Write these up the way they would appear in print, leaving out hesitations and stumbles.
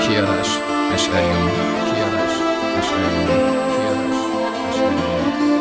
کیارش اشعریان کیارش اشعریان کیارش اشعریان.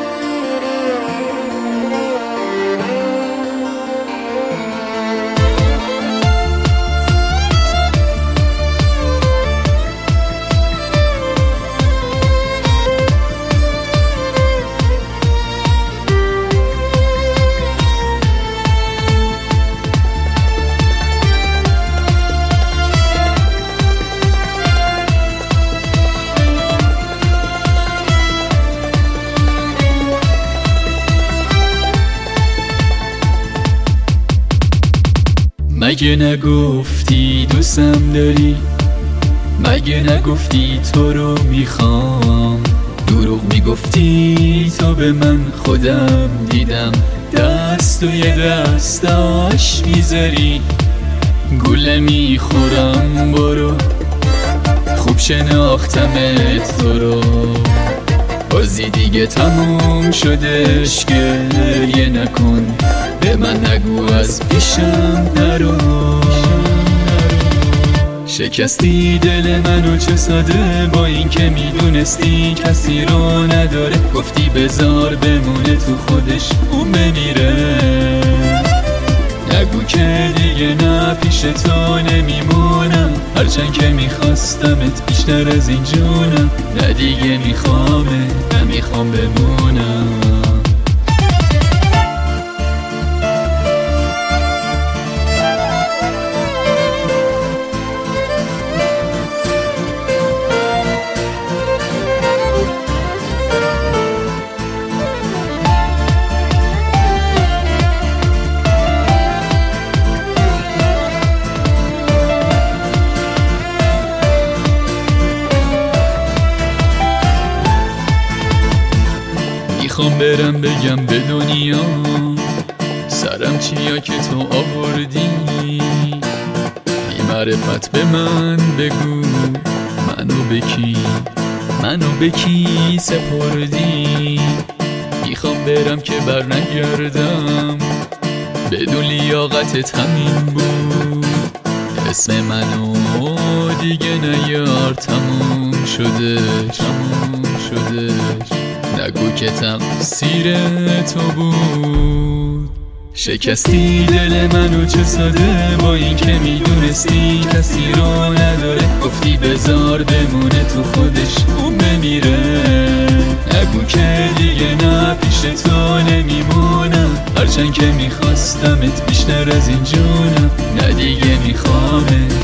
مگه نگفتی دوستم داری؟ مگه نگفتی تو رو میخوام؟ دروغ میگفتی تو به من خودم دیدم دست توی دستاش میذاری. گوله میخورم برو، خوب شناختمت تو رو. بازی دیگه تموم شدش، گریه نکن، به من نگو از پیشم نرو. شکستی دل منو چه ساده، با این که میدونستی کسی رو نداره. گفتی بذار بمونه تو خودش اون بمیره. نگو که دیگه نه پیش تو نمیمونم، هرچند که میخواستمت بیشتر از این جونم. نه دیگه نمیخوام بمونم. میخوام برم بگم به دنیا سرم چیا که تو آوردی. بی معرفت به من بگو منو به کی سپردی. میخوام برم که بر نگردم، بدون لیاقتت همین بود. اسم منو دیگه نیار، تموم شدش. نگو که تقصیر تو بود. شکستی دل منو چه ساده، با این که میدونستی کسی رو نداره. گفتی بذار بمونه تو خودش اون بمیره. نگو که دیگه نه پیش تو نمیمونم، هرچند که میخواستمت بیشتر از این جونم. نه دیگه